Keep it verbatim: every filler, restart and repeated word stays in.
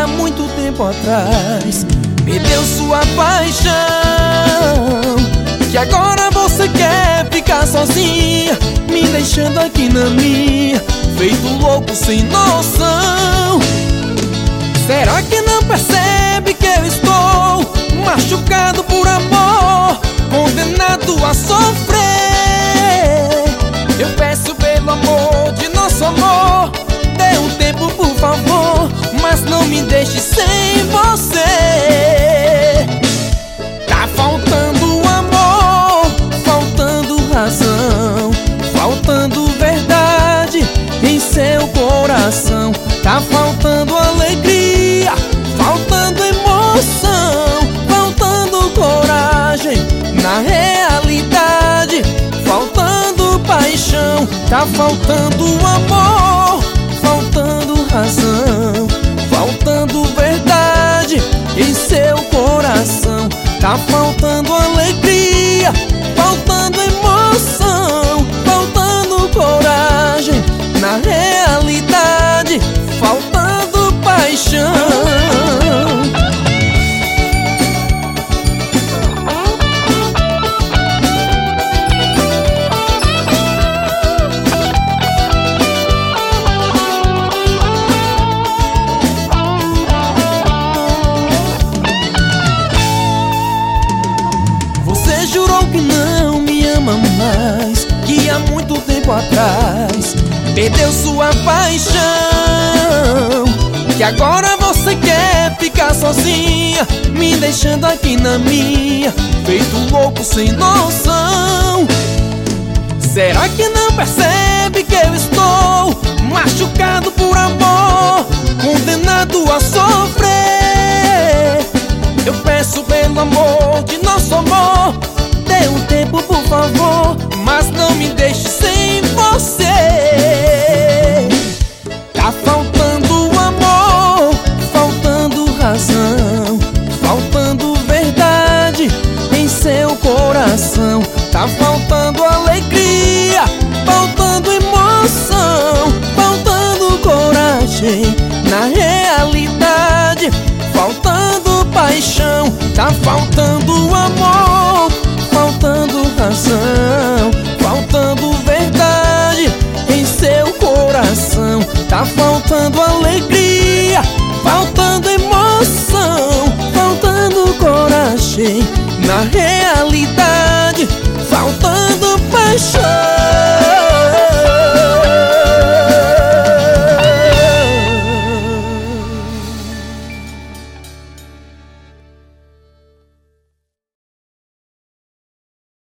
há muito tempo atrás perdeu sua paixão, que agora você quer ficar sozinha, me deixando aqui na minha, feito louco sem noção. Será que não percebe que eu estou machucado por amor, condenado a sofrer? Eu peço pelo amor de nosso amor, dê um tempo por favor, mas não me deixe sem você. Tá faltando amor, faltando razão, faltando verdade em seu coração. Tá faltando alegria, faltando emoção, faltando coragem na realidade, faltando paixão. Tá faltando amor, faltando razão, faltando verdade em seu coração. Tá faltando alegria, faltando emoção, faltando coragem na realidade, faltando paixão. Você jurou que não me ama mais, que há muito tempo atrás perdeu sua paixão, que agora você quer ficar sozinha, me deixando aqui na minha, feito louco sem noção. Será que não percebe que eu estou machucado por amor, condenado a sofrer? Eu peço pelo amor de nosso amor, dê um tempo por favor, mas não me deixe sem você. Tá faltando amor, faltando razão, faltando verdade em seu coração. Tá faltando alegria, faltando emoção, faltando coragem na realidade, faltando paixão. Tá faltando amor, faltando razão, faltando verdade em seu coração. Tá faltando alegria, faltando emoção, faltando coragem na realidade, faltando paixão.